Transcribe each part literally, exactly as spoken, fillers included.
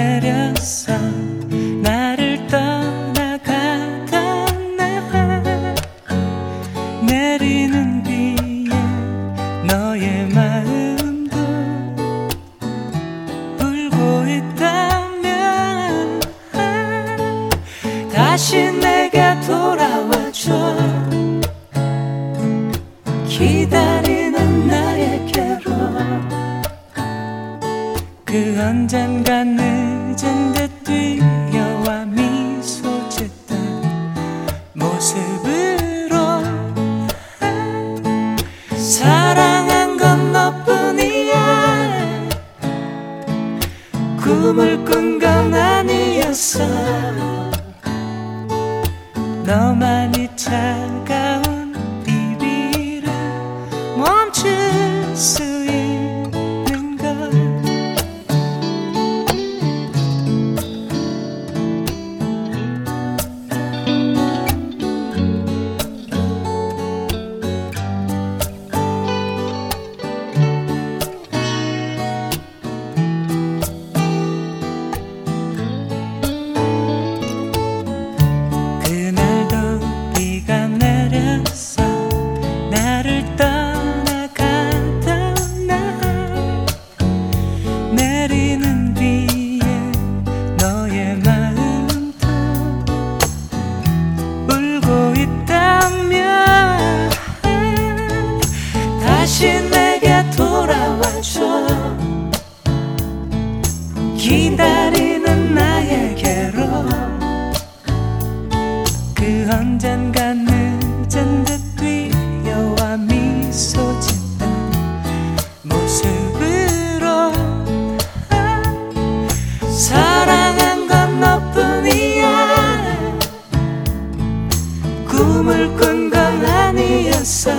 내렸어. 나를 떠나가던 날 내리는 비에 너의 마음도 울고 있다면 다시 내게 돌아와줘. 기다리는 나에게로. 그 언젠가 늦은 듯 뛰어와 미소 짓던 모습으로 사랑한 건 너뿐이야. 꿈을 꾼 건 아니었어. 너만이 차가운 비비를 멈출 수 있는 걸. 나를 떠나가던 날 내리는 비에 너의 마음도 울고 있다면 다시 내게 돌아와줘. 기다리는 나에게로. 그 언젠가 늦은 듯 뛰어와 미소 짓던 모습으로 사랑한 건 너뿐이야. 꿈을 꾼 건 아니었어.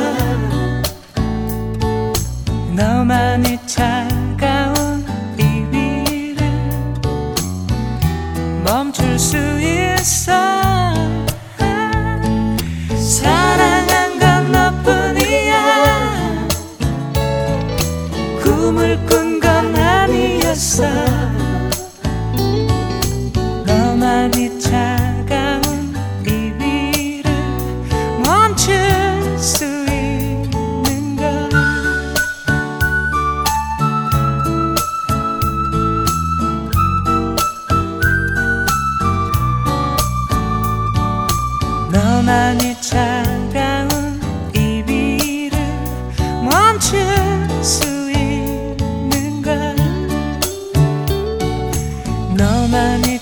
너만이 차가운 비비를 멈출 수 있어. 사랑한 건 너뿐이야. 꿈을 꾼 건 아니었어. 너만이 차가운 비비를 멈출 수 있는 걸. 너만이 차가운 이 비를 멈출 수 있는 걸. 너만이